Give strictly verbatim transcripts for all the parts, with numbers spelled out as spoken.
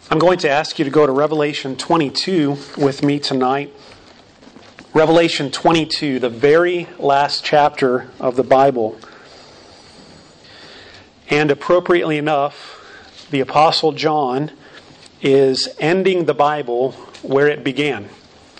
I'm going to ask you to go to Revelation twenty-two with me tonight. Revelation twenty-two, the very last chapter of the Bible. And appropriately enough, the Apostle John is ending the Bible where it began,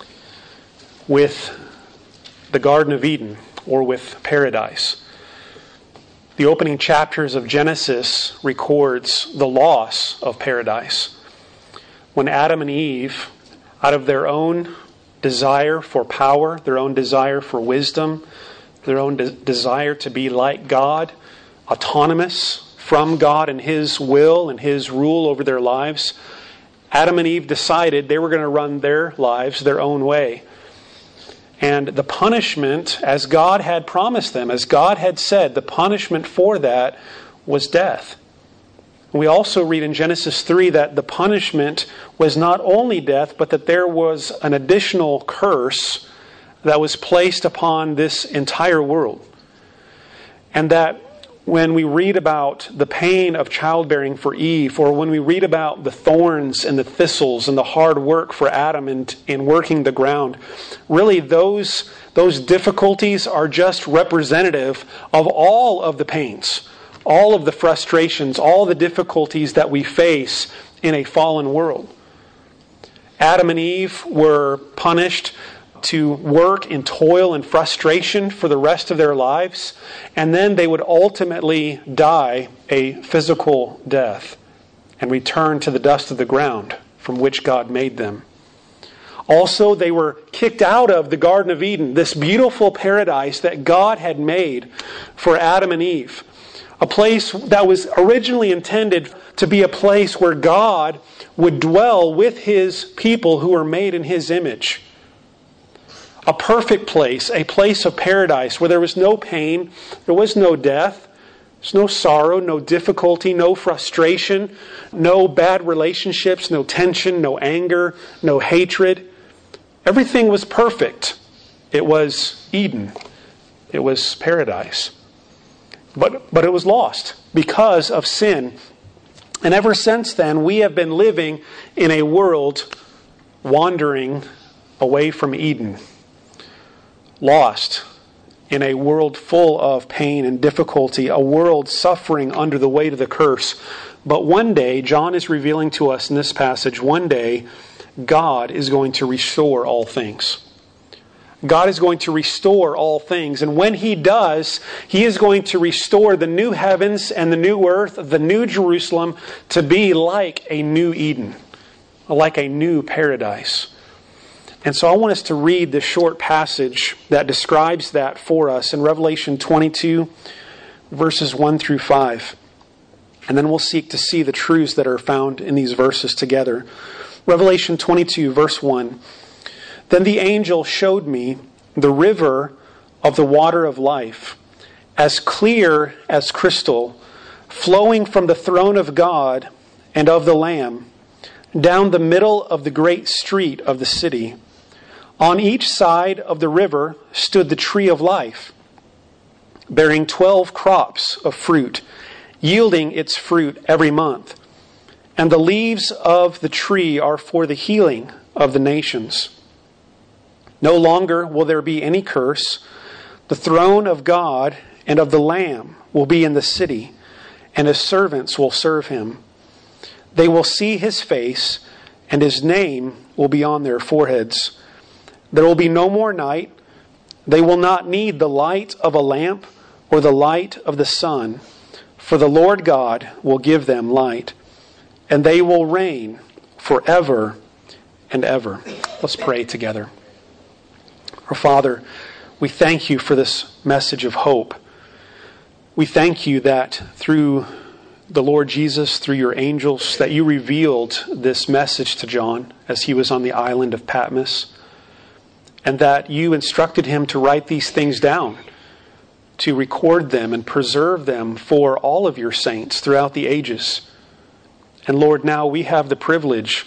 with the Garden of Eden, or with paradise. The opening chapters of Genesis records the loss of paradise, when Adam and Eve, out of their own desire for power, their own desire for wisdom, their own de- desire to be like God, autonomous from God and His will and His rule over their lives, Adam and Eve decided they were going to run their lives their own way. And the punishment, as God had promised them, as God had said, the punishment for that was death. We also read in Genesis three that the punishment was not only death, but that there was an additional curse that was placed upon this entire world. And that when we read about the pain of childbearing for Eve, or when we read about the thorns and the thistles and the hard work for Adam in, in working the ground, really those, those difficulties are just representative of all of the pains, all of the frustrations, all the difficulties that we face in a fallen world. Adam and Eve were punished to work in toil and frustration for the rest of their lives, and then they would ultimately die a physical death and return to the dust of the ground from which God made them. Also, they were kicked out of the Garden of Eden, this beautiful paradise that God had made for Adam and Eve. A place that was originally intended to be a place where God would dwell with His people who were made in His image. A perfect place, a place of paradise where there was no pain, there was no death, there's no sorrow, no difficulty, no frustration, no bad relationships, no tension, no anger, no hatred. Everything was perfect. It was Eden. It was paradise. But, but it was lost because of sin. And ever since then, we have been living in a world wandering away from Eden. Lost in a world full of pain and difficulty, a world suffering under the weight of the curse. But one day, John is revealing to us in this passage, one day, God is going to restore all things. God is going to restore all things. And when He does, He is going to restore the new heavens and the new earth, the new Jerusalem, to be like a new Eden, like a new paradise. And so I want us to read this short passage that describes that for us in Revelation twenty-two, verses one through five. And then we'll seek to see the truths that are found in these verses together. Revelation twenty-two, verse one. Then the angel showed me the river of the water of life, as clear as crystal, flowing from the throne of God and of the Lamb, down the middle of the great street of the city. On each side of the river stood the tree of life, bearing twelve crops of fruit, yielding its fruit every month. And the leaves of the tree are for the healing of the nations. No longer will there be any curse. The throne of God and of the Lamb will be in the city, and His servants will serve Him. They will see His face, and His name will be on their foreheads. There will be no more night. They will not need the light of a lamp or the light of the sun, for the Lord God will give them light, and they will reign forever and ever. Let's pray together. Our Father, we thank You for this message of hope. We thank You that through the Lord Jesus, through Your angels, that You revealed this message to John as he was on the island of Patmos, and that You instructed him to write these things down, to record them and preserve them for all of Your saints throughout the ages. And Lord, now we have the privilege,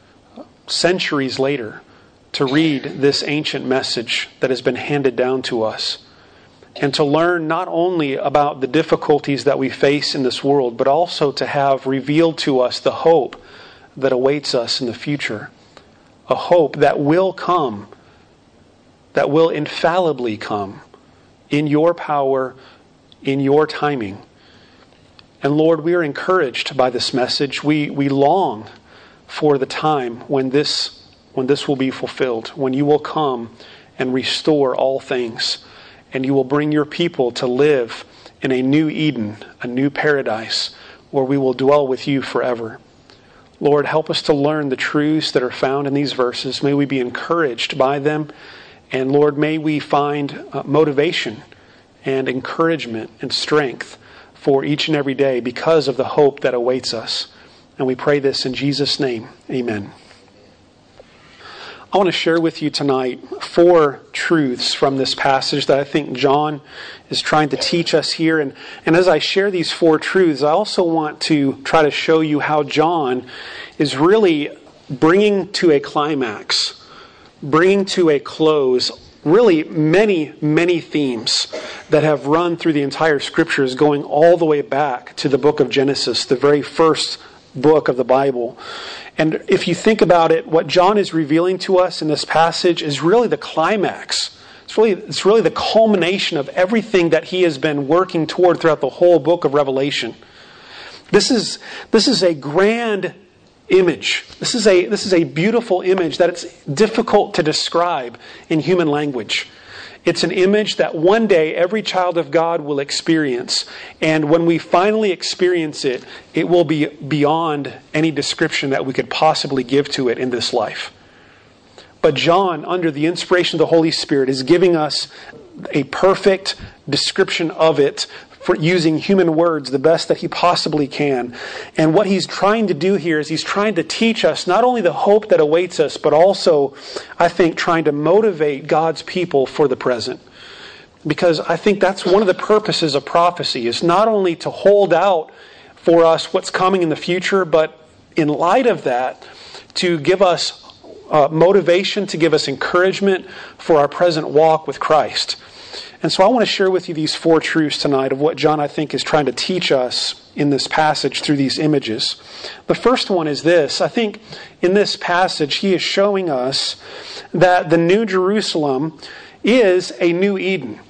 centuries later, to read this ancient message that has been handed down to us, and to learn not only about the difficulties that we face in this world, but also to have revealed to us the hope that awaits us in the future. A hope that will come, that will infallibly come in your power, in your timing. And Lord, we are encouraged by this message. We we long for the time when this when this will be fulfilled, when you will come and restore all things, and you will bring your people to live in a new Eden, a new paradise, where we will dwell with you forever. Lord, help us to learn the truths that are found in these verses. May we be encouraged by them. And Lord, may we find uh, motivation and encouragement and strength for each and every day because of the hope that awaits us. And we pray this in Jesus' name. Amen. I want to share with you tonight four truths from this passage that I think John is trying to teach us here. And, and as I share these four truths, I also want to try to show you how John is really bringing to a climax, bringing to a close, really many, many themes that have run through the entire Scriptures, going all the way back to the book of Genesis, the very first book of the Bible. And if you think about it, what John is revealing to us in this passage is really the climax. It's really, it's really the culmination of everything that he has been working toward throughout the whole book of Revelation. This is, this is a grand image. This is a, this is a beautiful image that it's difficult to describe in human language. It's an image that one day every child of God will experience. And when we finally experience it, it will be beyond any description that we could possibly give to it in this life. But John, under the inspiration of the Holy Spirit, is giving us a perfect description of it for using human words the best that he possibly can. And what he's trying to do here is he's trying to teach us not only the hope that awaits us, but also, I think, trying to motivate God's people for the present. Because I think that's one of the purposes of prophecy, is not only to hold out for us what's coming in the future, but in light of that, to give us uh, motivation, to give us encouragement for our present walk with Christ. And so I want to share with you these four truths tonight of what John, I think, is trying to teach us in this passage through these images. The first one is this. I think in this passage he is showing us that the New Jerusalem is a new Eden.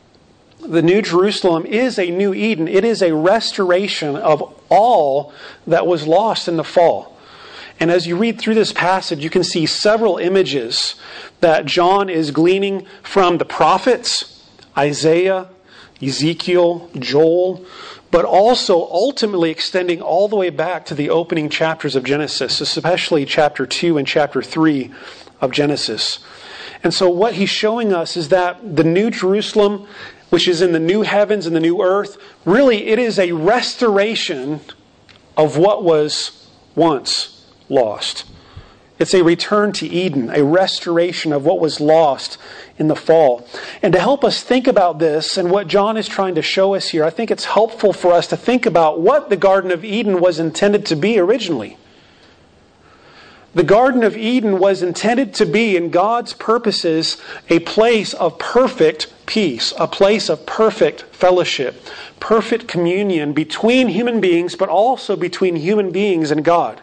The New Jerusalem is a new Eden. It is a restoration of all that was lost in the fall. And as you read through this passage, you can see several images that John is gleaning from the prophets, Isaiah, Ezekiel, Joel, but also ultimately extending all the way back to the opening chapters of Genesis, especially chapter two and chapter three of Genesis. And so what he's showing us is that the New Jerusalem, which is in the new heavens and the new earth, really it is a restoration of what was once lost. It's a return to Eden, a restoration of what was lost in the fall. And to help us think about this and what John is trying to show us here, I think it's helpful for us to think about what the Garden of Eden was intended to be originally. The Garden of Eden was intended to be, in God's purposes, a place of perfect peace, a place of perfect fellowship, perfect communion between human beings, but also between human beings and God.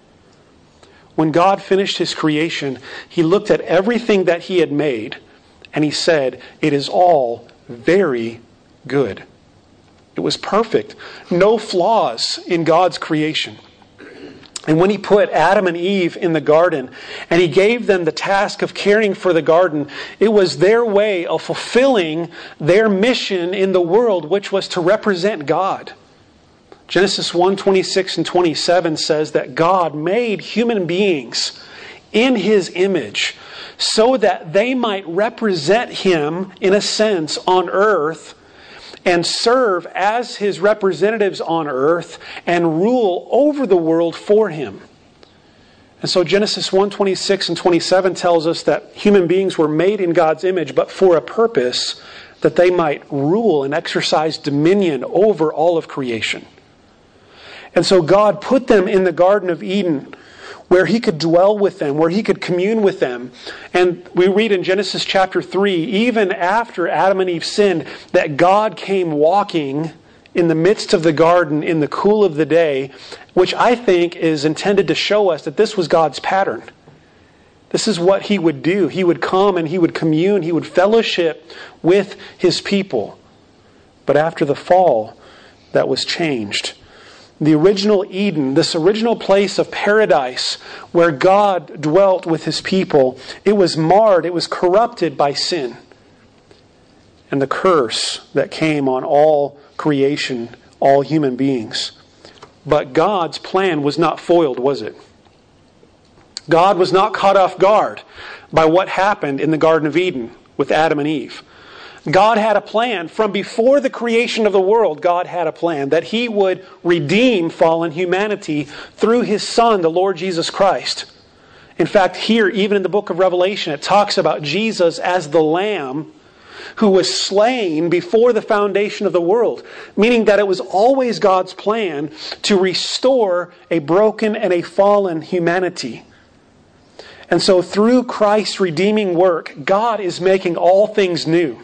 When God finished His creation, He looked at everything that He had made, and He said, "It is all very good." It was perfect. No flaws in God's creation. And when He put Adam and Eve in the garden, and He gave them the task of caring for the garden, it was their way of fulfilling their mission in the world, which was to represent God. Genesis one, twenty-six and twenty-seven says that God made human beings in His image so that they might represent Him, in a sense, on earth, and serve as His representatives on earth and rule over the world for Him. And so Genesis one, twenty-six and twenty-seven tells us that human beings were made in God's image, but for a purpose, that they might rule and exercise dominion over all of creation. And so God put them in the Garden of Eden, where He could dwell with them, where He could commune with them. And we read in Genesis chapter three, even after Adam and Eve sinned, that God came walking in the midst of the garden in the cool of the day, which I think is intended to show us that this was God's pattern. This is what He would do. He would come and He would commune, He would fellowship with His people. But after the fall, that was changed. The original Eden, this original place of paradise where God dwelt with His people, it was marred, it was corrupted by sin. And the curse that came on all creation, all human beings. But God's plan was not foiled, was it? God was not caught off guard by what happened in the Garden of Eden with Adam and Eve. God had a plan. From before the creation of the world, God had a plan that He would redeem fallen humanity through His Son, the Lord Jesus Christ. In fact, here, even in the book of Revelation, it talks about Jesus as the Lamb who was slain before the foundation of the world, meaning that it was always God's plan to restore a broken and a fallen humanity. And so through Christ's redeeming work, God is making all things new.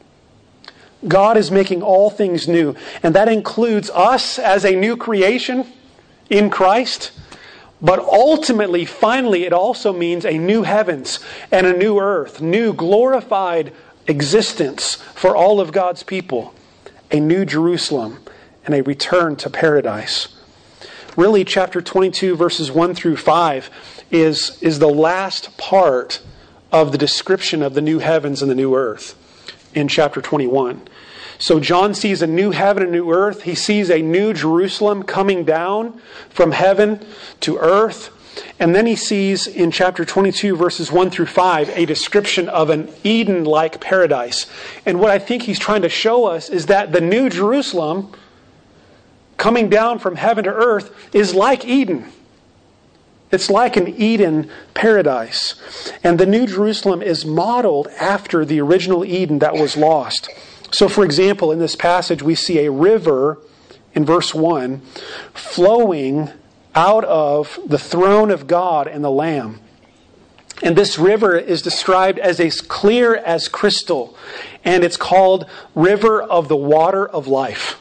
God is making all things new. And that includes us as a new creation in Christ. But ultimately, finally, it also means a new heavens and a new earth, new glorified existence for all of God's people, a new Jerusalem, and a return to paradise. Really, chapter twenty-two, verses one through five, is, is the last part of the description of the new heavens and the new earth in chapter twenty-one. So John sees a new heaven and a new earth. He sees a new Jerusalem coming down from heaven to earth. And then he sees in chapter twenty-two, verses one through five, a description of an Eden-like paradise. And what I think he's trying to show us is that the new Jerusalem coming down from heaven to earth is like Eden. It's like an Eden paradise. And the new Jerusalem is modeled after the original Eden that was lost. So for example, in this passage we see a river in verse one flowing out of the throne of God and the Lamb. And this river is described as as clear as crystal. And it's called River of the Water of Life.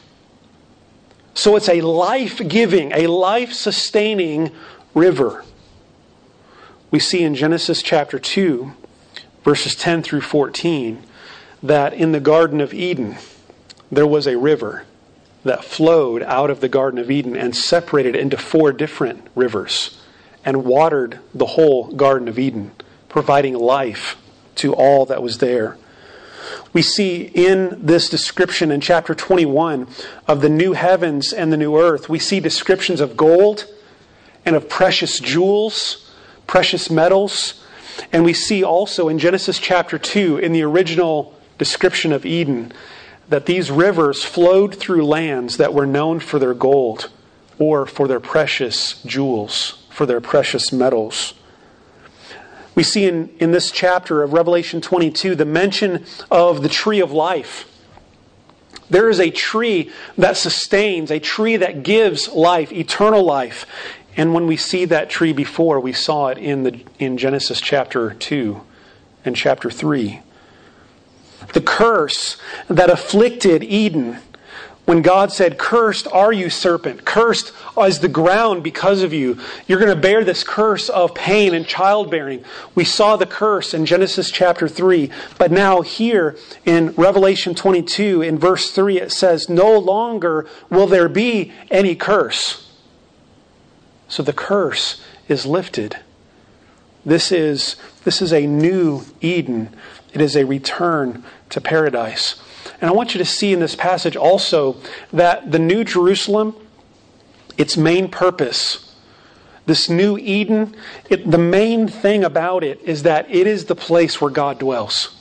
So it's a life-giving, a life-sustaining river. We see in Genesis chapter two, verses ten through fourteen, that in the Garden of Eden, there was a river that flowed out of the Garden of Eden and separated into four different rivers and watered the whole Garden of Eden, providing life to all that was there. We see in this description in chapter twenty-one of the new heavens and the new earth, we see descriptions of gold and of precious jewels, precious metals. And we see also in Genesis chapter two, in the original description of Eden, that these rivers flowed through lands that were known for their gold or for their precious jewels, for their precious metals. We see in, in this chapter of Revelation twenty-two the mention of the tree of life. There is a tree that sustains, a tree that gives life, eternal life. And when we see that tree before, we saw it in the in Genesis chapter two and chapter three. The curse that afflicted Eden, when God said, "Cursed are you, serpent. Cursed is the ground because of you. You're going to bear this curse of pain and childbearing." We saw the curse in Genesis chapter three. But now here in Revelation twenty-two, in verse three, it says, "No longer will there be any curse." So the curse is lifted. This is, this is a new Eden. It is a return to paradise. And I want you to see in this passage also that the New Jerusalem, its main purpose, this new Eden, it, the main thing about it is that it is the place where God dwells.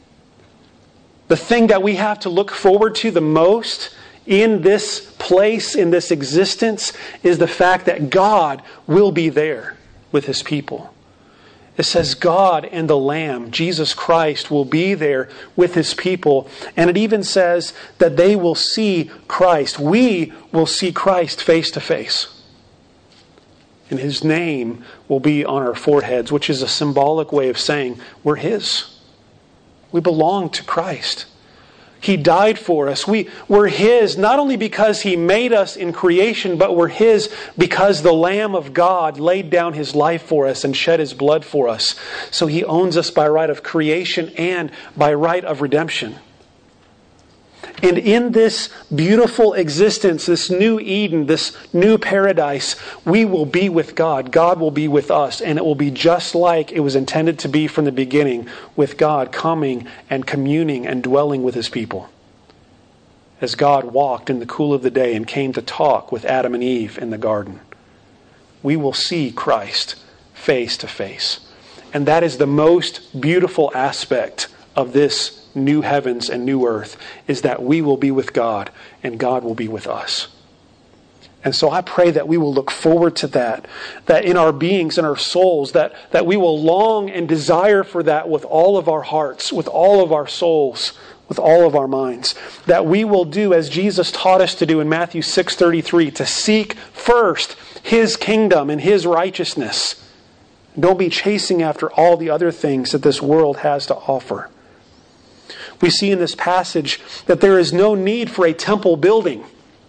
The thing that we have to look forward to the most in this place, in this existence, is the fact that God will be there with His people. It says God and the Lamb, Jesus Christ, will be there with His people. And it even says that they will see Christ. We will see Christ face to face. And His name will be on our foreheads, which is a symbolic way of saying we're His. We belong to Christ. He died for us. We, we're His not only because He made us in creation, but we're His because the Lamb of God laid down His life for us and shed His blood for us. So He owns us by right of creation and by right of redemption. And in this beautiful existence, this new Eden, this new paradise, we will be with God. God will be with us. And it will be just like it was intended to be from the beginning, with God coming and communing and dwelling with His people. As God walked in the cool of the day and came to talk with Adam and Eve in the garden. We will see Christ face to face. And that is the most beautiful aspect of this new heavens and new earth, is that we will be with God and God will be with us. And so I pray that we will look forward to that, that in our beings, in our souls, that, that we will long and desire for that with all of our hearts, with all of our souls, with all of our minds. That we will do as Jesus taught us to do in Matthew six thirty-three, to seek first His kingdom and His righteousness. Don't be chasing after all the other things that this world has to offer. We see in this passage that there is no need for a temple building.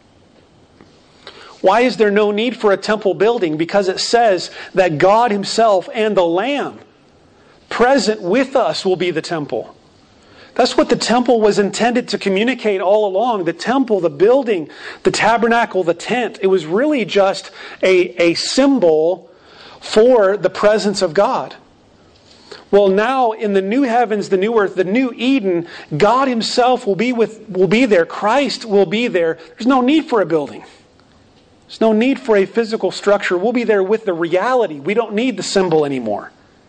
Why is there no need for a temple building? Because it says that God Himself and the Lamb present with us will be the temple. That's what the temple was intended to communicate all along. The temple, the building, the tabernacle, the tent. It was really just a, a symbol for the presence of God. Well, now in the new heavens, the new earth, the new Eden, God Himself will be with, will be there. Christ will be there. There's no need for a building. There's no need for a physical structure. We'll be there with the reality. We don't need the symbol anymore.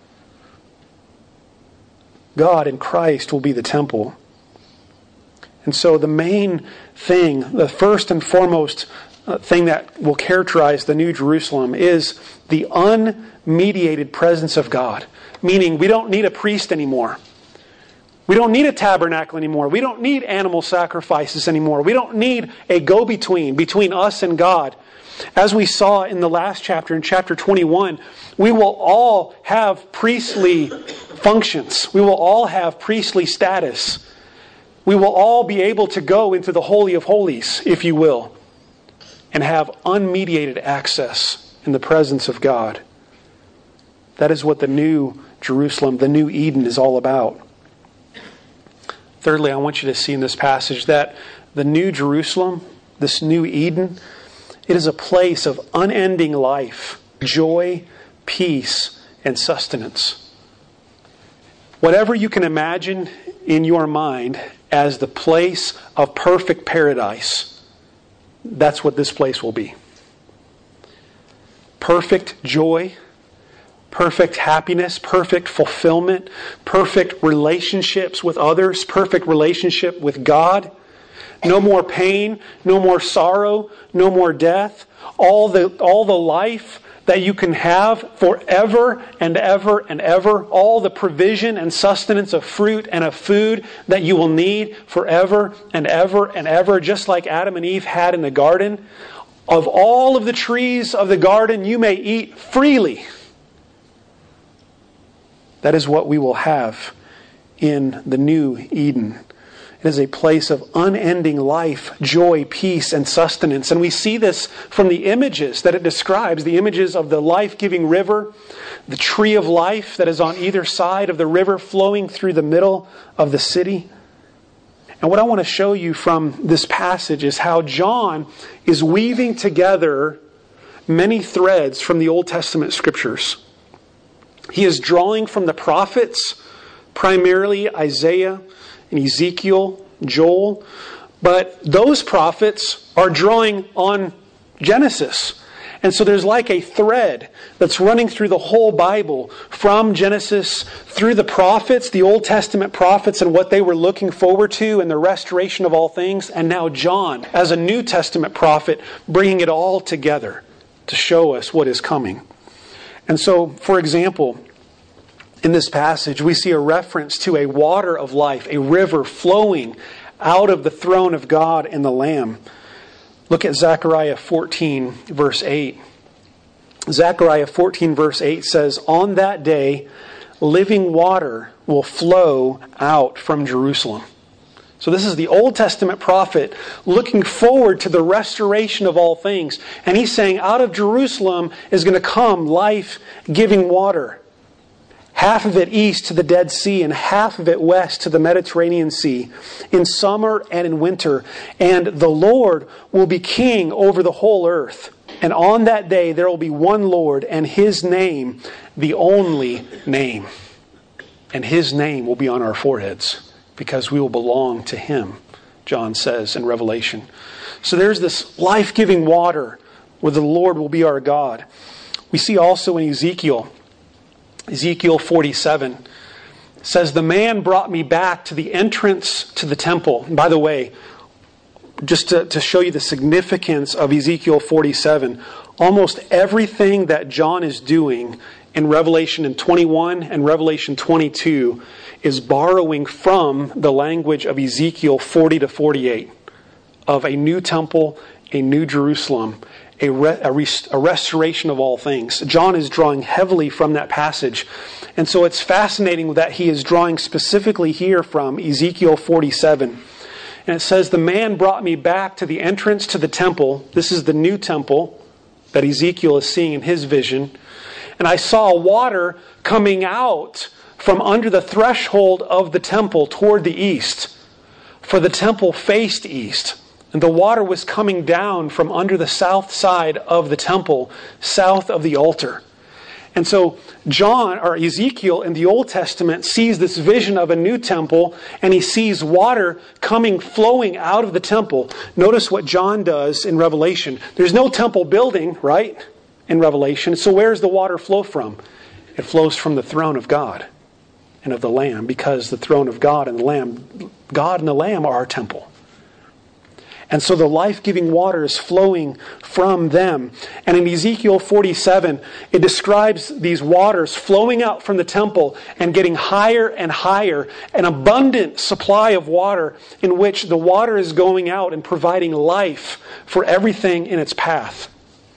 God and Christ will be the temple. And so the main thing, the first and foremost thing that will characterize the New Jerusalem is the unmediated presence of God. Meaning we don't need a priest anymore. We don't need a tabernacle anymore. We don't need animal sacrifices anymore. We don't need a go-between between us and God. As we saw in the last chapter, in chapter twenty-one, we will all have priestly functions. We will all have priestly status. We will all be able to go into the Holy of Holies, if you will, and have unmediated access in the presence of God. That is what the New Jerusalem, the New Eden, is all about. Thirdly, I want you to see in this passage that the New Jerusalem, this New Eden, it is a place of unending life, joy, peace, and sustenance. Whatever you can imagine in your mind as the place of perfect paradise, that's what this place will be. Perfect joy, perfect happiness, perfect fulfillment, perfect relationships with others, perfect relationship with God. No more pain, no more sorrow, no more death. All the, all the life that you can have forever and ever and ever. All the provision and sustenance of fruit and of food that you will need forever and ever and ever. Just like Adam and Eve had in the garden. Of all of the trees of the garden you may eat freely. That is what we will have in the new Eden. It is a place of unending life, joy, peace, and sustenance. And we see this from the images that it describes. The images of the life-giving river, the tree of life that is on either side of the river flowing through the middle of the city. And what I want to show you from this passage is how John is weaving together many threads from the Old Testament scriptures. He is drawing from the prophets, primarily Isaiah and Ezekiel, Joel. But those prophets are drawing on Genesis. And so there's like a thread that's running through the whole Bible from Genesis through the prophets, the Old Testament prophets and what they were looking forward to and the restoration of all things. And now John, as a New Testament prophet, bringing it all together to show us what is coming. And so, for example, in this passage, we see a reference to a water of life, a river flowing out of the throne of God and the Lamb. Look at Zechariah fourteen, verse eight. Zechariah fourteen, verse eight says, "On that day, living water will flow out from Jerusalem." So this is the Old Testament prophet looking forward to the restoration of all things. And he's saying, out of Jerusalem is going to come life-giving water. Half of it east to the Dead Sea and half of it west to the Mediterranean Sea, in summer and in winter. And the Lord will be king over the whole earth. And on that day there will be one Lord, and His name, the only name. And His name will be on our foreheads, because we will belong to Him, John says in Revelation. So there's this life-giving water where the Lord will be our God. We see also in Ezekiel, Ezekiel forty-seven, says, the man brought me back to the entrance to the temple. And by the way, just to, to show you the significance of Ezekiel forty-seven, almost everything that John is doing in Revelation in twenty-one and Revelation twenty-two is borrowing from the language of Ezekiel forty to forty-eight, of a new temple, a new Jerusalem, a, re, a, rest, a restoration of all things. John is drawing heavily from that passage. And so it's fascinating that he is drawing specifically here from Ezekiel forty-seven. And it says, the man brought me back to the entrance to the temple. This is the new temple that Ezekiel is seeing in his vision. And I saw water coming out from under the threshold of the temple toward the east. For the temple faced east. And the water was coming down from under the south side of the temple, south of the altar. And so John, or Ezekiel in the Old Testament, sees this vision of a new temple, and he sees water coming, flowing out of the temple. Notice what John does in Revelation. There's no temple building, right, in Revelation. So where does the water flow from? It flows from the throne of God and of the Lamb, because the throne of God and the Lamb, God and the Lamb are our temple. And so the life-giving water is flowing from them. And in Ezekiel forty-seven, it describes these waters flowing out from the temple and getting higher and higher, an abundant supply of water in which the water is going out and providing life for everything in its path.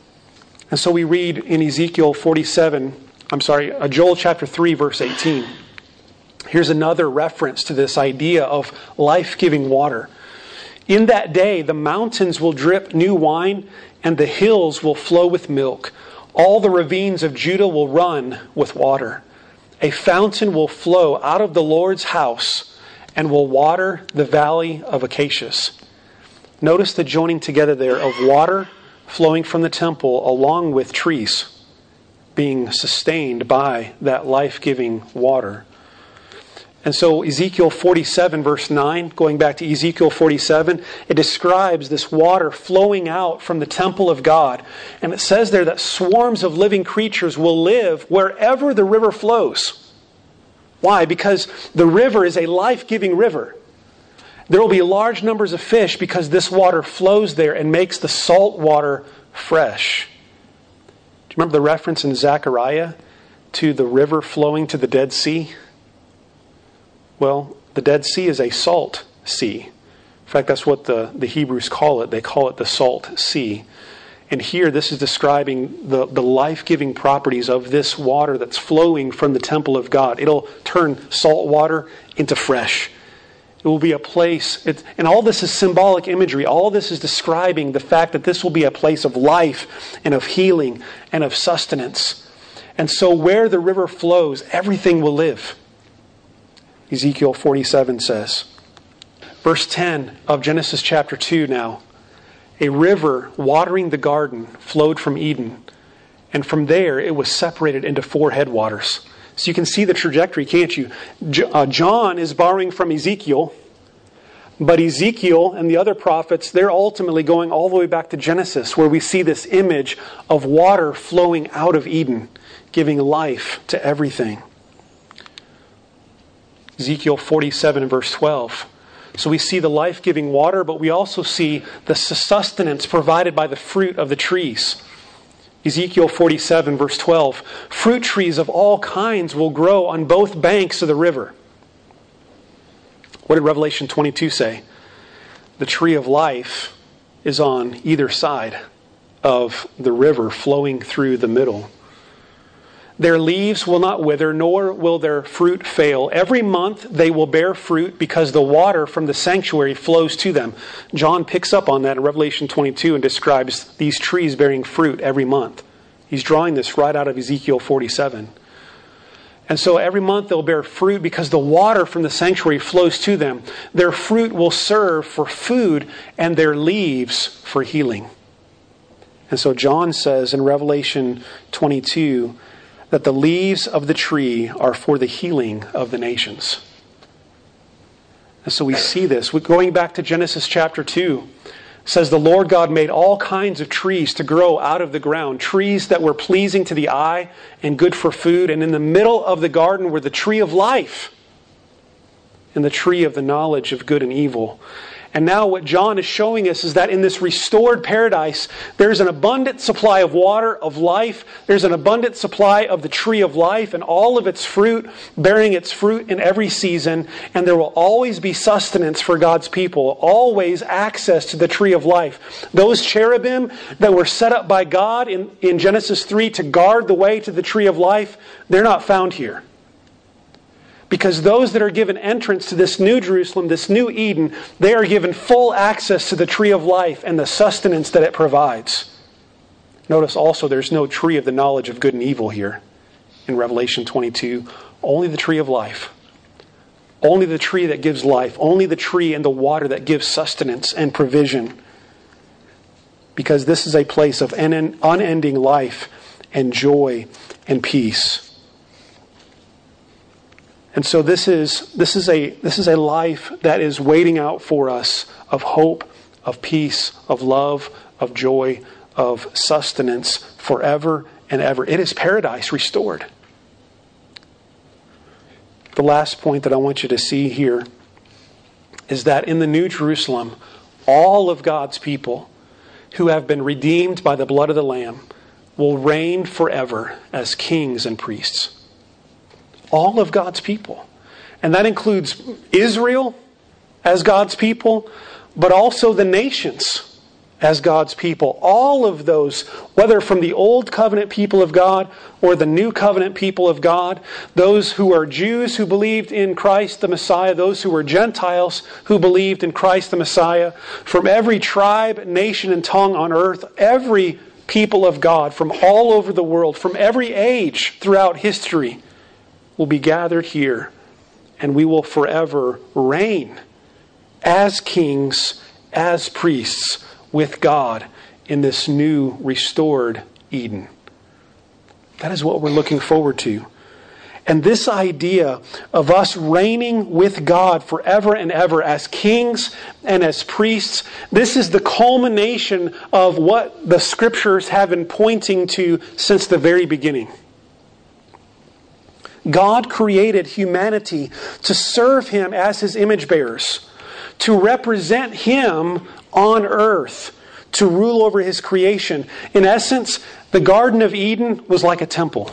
And so we read in Ezekiel forty-seven, I'm sorry, Joel chapter three, verse eighteen. Here's another reference to this idea of life-giving water. In that day, the mountains will drip new wine, and the hills will flow with milk. All the ravines of Judah will run with water. A fountain will flow out of the Lord's house and will water the valley of Acacias. Notice the joining together there of water flowing from the temple along with trees being sustained by that life-giving water. And so Ezekiel forty-seven, verse nine, going back to Ezekiel forty-seven, it describes this water flowing out from the temple of God. And it says there that swarms of living creatures will live wherever the river flows. Why? Because the river is a life-giving river. There will be large numbers of fish because this water flows there and makes the salt water fresh. Do you remember the reference in Zechariah to the river flowing to the Dead Sea? Well, the Dead Sea is a salt sea. In fact, that's what the, the Hebrews call it. They call it the salt sea. And here, this is describing the, the life-giving properties of this water that's flowing from the temple of God. It'll turn salt water into fresh. It will be a place, it, and all this is symbolic imagery. All this is describing the fact that this will be a place of life and of healing and of sustenance. And so where the river flows, everything will live. Ezekiel forty-seven says. Verse ten of Genesis chapter two now. A river watering the garden flowed from Eden, and from there it was separated into four headwaters. So you can see the trajectory, can't you? John is borrowing from Ezekiel, but Ezekiel and the other prophets, they're ultimately going all the way back to Genesis, where we see this image of water flowing out of Eden, giving life to everything. Ezekiel forty-seven and verse twelve. So we see the life-giving water, but we also see the sustenance provided by the fruit of the trees. Ezekiel forty-seven verse twelve. Fruit trees of all kinds will grow on both banks of the river. What did Revelation twenty-two say? The tree of life is on either side of the river flowing through the middle. Their leaves will not wither, nor will their fruit fail. Every month they will bear fruit because the water from the sanctuary flows to them. John picks up on that in Revelation twenty-two and describes these trees bearing fruit every month. He's drawing this right out of Ezekiel forty-seven. And so every month they'll bear fruit because the water from the sanctuary flows to them. Their fruit will serve for food and their leaves for healing. And so John says in Revelation twenty-two that the leaves of the tree are for the healing of the nations. And so we see this. Going back to Genesis chapter two, it says the Lord God made all kinds of trees to grow out of the ground, trees that were pleasing to the eye and good for food. And in the middle of the garden were the tree of life and the tree of the knowledge of good and evil. And now what John is showing us is that in this restored paradise, there's an abundant supply of water, of life. There's an abundant supply of the tree of life and all of its fruit, bearing its fruit in every season. And there will always be sustenance for God's people, always access to the tree of life. Those cherubim that were set up by God in, in Genesis three to guard the way to the tree of life, they're not found here. Because those that are given entrance to this new Jerusalem, this new Eden, they are given full access to the tree of life and the sustenance that it provides. Notice also there's no tree of the knowledge of good and evil here in Revelation twenty-two. Only the tree of life. Only the tree that gives life. Only the tree and the water that gives sustenance and provision. Because this is a place of unending life and joy and peace. And so this is this is a this is a life that is waiting out for us of hope, of peace, of love, of joy, of sustenance forever and ever. It is paradise restored. The last point that I want you to see here is that in the New Jerusalem, all of God's people who have been redeemed by the blood of the Lamb will reign forever as kings and priests. All of God's people. And that includes Israel as God's people, but also the nations as God's people. All of those, whether from the old covenant people of God or the new covenant people of God, those who are Jews who believed in Christ the Messiah, those who were Gentiles who believed in Christ the Messiah, from every tribe, nation, and tongue on earth, every people of God from all over the world, from every age throughout history, will be gathered here, and we will forever reign as kings, as priests with God in this new restored Eden. That is what we're looking forward to. And this idea of us reigning with God forever and ever as kings and as priests, this is the culmination of what the Scriptures have been pointing to since the very beginning. God created humanity to serve Him as His image bearers, to represent Him on earth, to rule over His creation. In essence, the Garden of Eden was like a temple.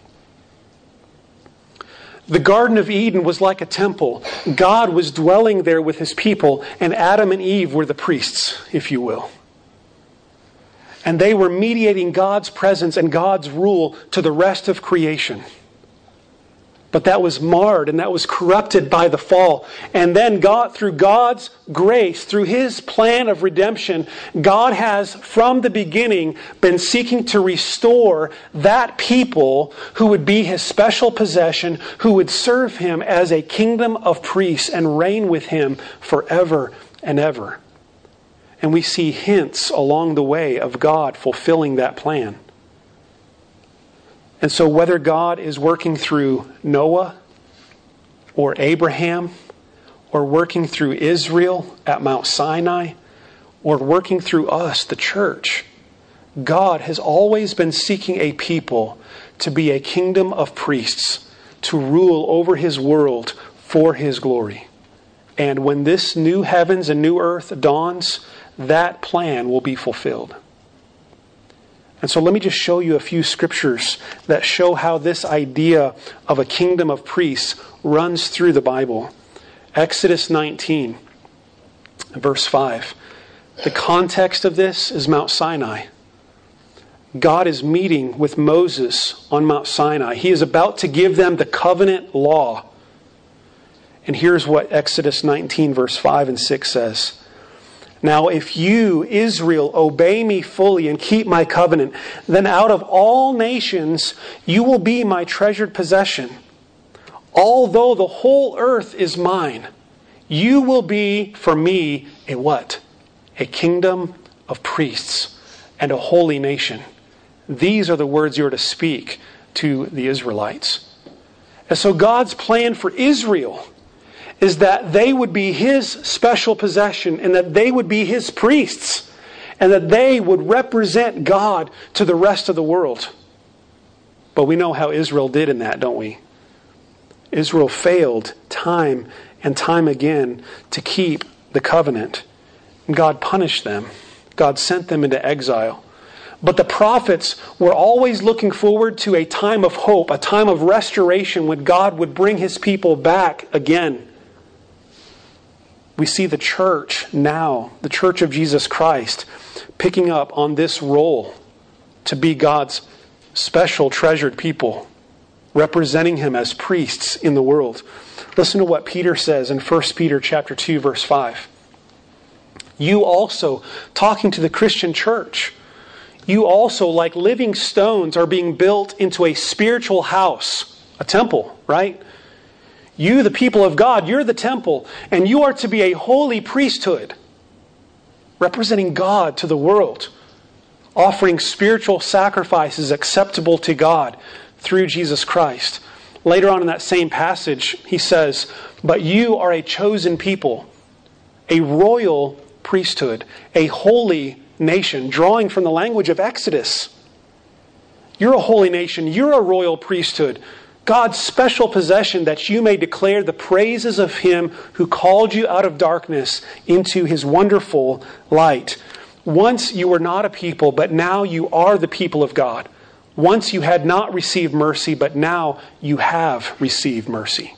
The Garden of Eden was like a temple. God was dwelling there with His people, and Adam and Eve were the priests, if you will. And they were mediating God's presence and God's rule to the rest of creation. But that was marred and that was corrupted by the fall. And then God, through God's grace, through His plan of redemption, God has from the beginning been seeking to restore that people who would be His special possession, who would serve Him as a kingdom of priests and reign with Him forever and ever. And we see hints along the way of God fulfilling that plan. And so whether God is working through Noah or Abraham or working through Israel at Mount Sinai or working through us, the church, God has always been seeking a people to be a kingdom of priests, to rule over His world for His glory. And when this new heavens and new earth dawns, that plan will be fulfilled. And so let me just show you a few scriptures that show how this idea of a kingdom of priests runs through the Bible. Exodus nineteen, verse five. The context of this is Mount Sinai. God is meeting with Moses on Mount Sinai. He is about to give them the covenant law. And here's what Exodus nineteen, verse five and six says. Now, if you, Israel, obey me fully and keep my covenant, then out of all nations you will be my treasured possession. Although the whole earth is mine, you will be for me a what? A kingdom of priests and a holy nation. These are the words you are to speak to the Israelites. And so God's plan for Israel is that they would be His special possession and that they would be His priests and that they would represent God to the rest of the world. But we know how Israel did in that, don't we? Israel failed time and time again to keep the covenant. And God punished them. God sent them into exile. But the prophets were always looking forward to a time of hope, a time of restoration when God would bring His people back again. We see the church now, the church of Jesus Christ, picking up on this role to be God's special treasured people, representing Him as priests in the world. Listen to what Peter says in First Peter chapter two, verse five. You also, talking to the Christian church, you also, like living stones, are being built into a spiritual house, a temple, right? You, the people of God, you're the temple, and you are to be a holy priesthood, representing God to the world, offering spiritual sacrifices acceptable to God through Jesus Christ. Later on in that same passage, he says, but you are a chosen people, a royal priesthood, a holy nation, drawing from the language of Exodus. You're a holy nation. You're a royal priesthood. God's special possession, that you may declare the praises of Him who called you out of darkness into His wonderful light. Once you were not a people, but now you are the people of God. Once you had not received mercy, but now you have received mercy.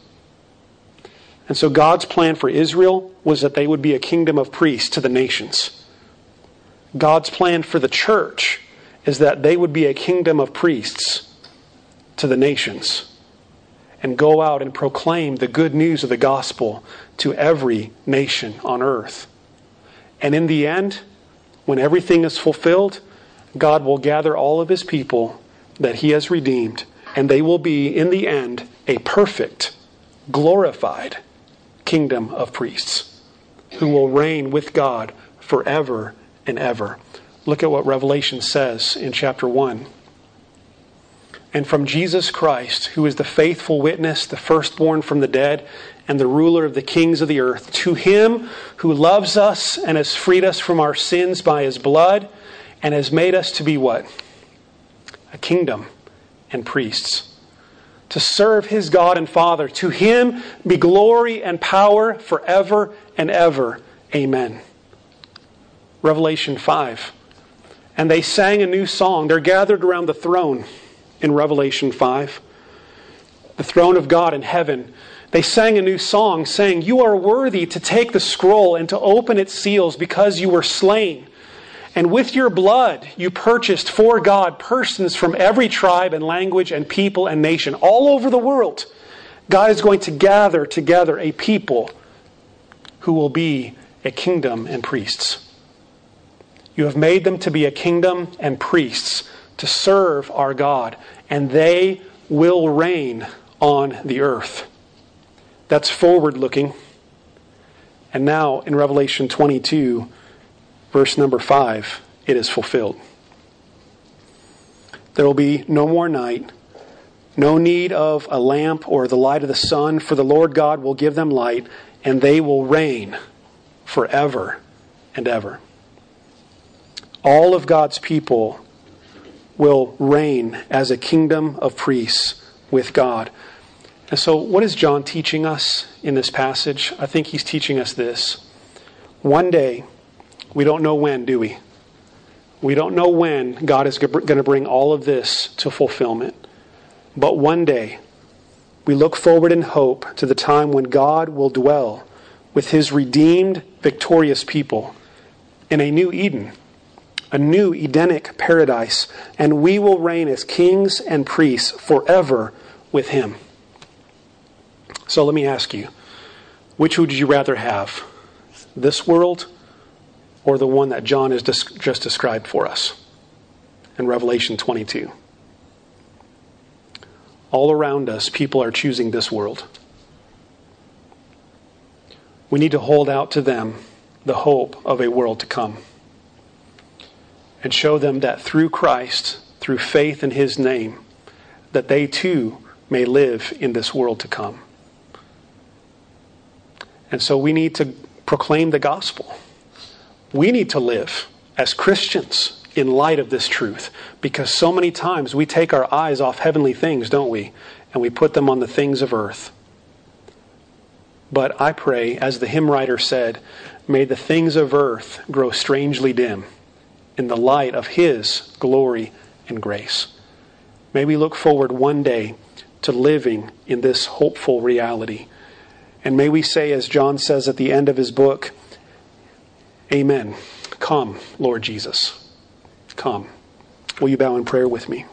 And so God's plan for Israel was that they would be a kingdom of priests to the nations. God's plan for the church is that they would be a kingdom of priests to the nations and go out and proclaim the good news of the gospel to every nation on earth. And in the end, when everything is fulfilled, God will gather all of His people that He has redeemed, and they will be, in the end, a perfect, glorified kingdom of priests who will reign with God forever and ever. Look at what Revelation says in chapter one. And from Jesus Christ, who is the faithful witness, the firstborn from the dead, and the ruler of the kings of the earth, to Him who loves us and has freed us from our sins by His blood, and has made us to be what? A kingdom and priests. To serve His God and Father. To Him be glory and power forever and ever. Amen. Revelation five. And they sang a new song. They're gathered around the throne in Revelation five. The throne of God in heaven. They sang a new song saying, you are worthy to take the scroll and to open its seals because you were slain. And with your blood you purchased for God persons from every tribe and language and people and nation. All over the world, God is going to gather together a people who will be a kingdom and priests. You have made them to be a kingdom and priests to serve our God, and they will reign on the earth. That's forward looking. And now in Revelation twenty-two, verse number five, it is fulfilled. There will be no more night, no need of a lamp or the light of the sun, for the Lord God will give them light, and they will reign forever and ever. All of God's people will reign as a kingdom of priests with God. And so what is John teaching us in this passage? I think he's teaching us this. One day, we don't know when, do we? We don't know when God is going to bring all of this to fulfillment. But one day, we look forward in hope to the time when God will dwell with His redeemed, victorious people in a new Eden, a new Edenic paradise, and we will reign as kings and priests forever with him. So let me ask you, which would you rather have? This world or the one that John has just described for us in Revelation twenty-two? All around us, people are choosing this world. We need to hold out to them the hope of a world to come and show them that through Christ, through faith in his name, that they too may live in this world to come. And so we need to proclaim the gospel. We need to live as Christians in light of this truth, because so many times we take our eyes off heavenly things, don't we? And we put them on the things of earth. But I pray, as the hymn writer said, may the things of earth grow strangely dim in the light of his glory and grace. May we look forward one day to living in this hopeful reality. And may we say, as John says at the end of his book, Amen. Come, Lord Jesus. Come. Will you bow in prayer with me?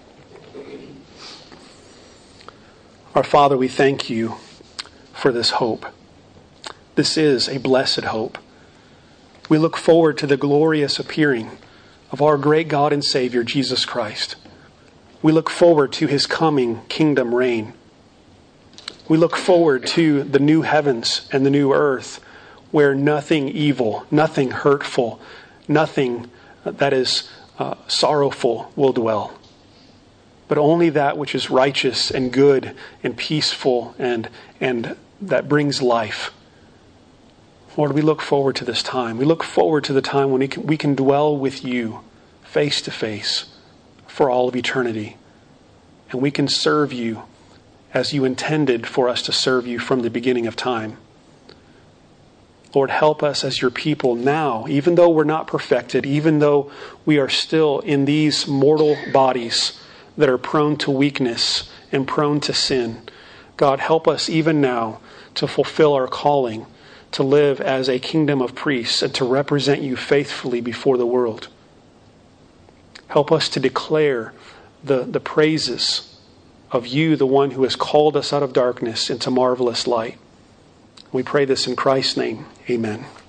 Our Father, we thank you for this hope. This is a blessed hope. We look forward to the glorious appearing of our great God and Savior, Jesus Christ. We look forward to his coming kingdom reign. We look forward to the new heavens and the new earth, where nothing evil, nothing hurtful, nothing that is uh, sorrowful will dwell, but only that which is righteous and good and peaceful and, and that brings life. Lord, we look forward to this time. We look forward to the time when we can, we can dwell with you face to face for all of eternity. And we can serve you as you intended for us to serve you from the beginning of time. Lord, help us as your people now, even though we're not perfected, even though we are still in these mortal bodies that are prone to weakness and prone to sin. God, help us even now to fulfill our calling, to live as a kingdom of priests and to represent you faithfully before the world. Help us to declare the, the praises of you, the one who has called us out of darkness into marvelous light. We pray this in Christ's name. Amen.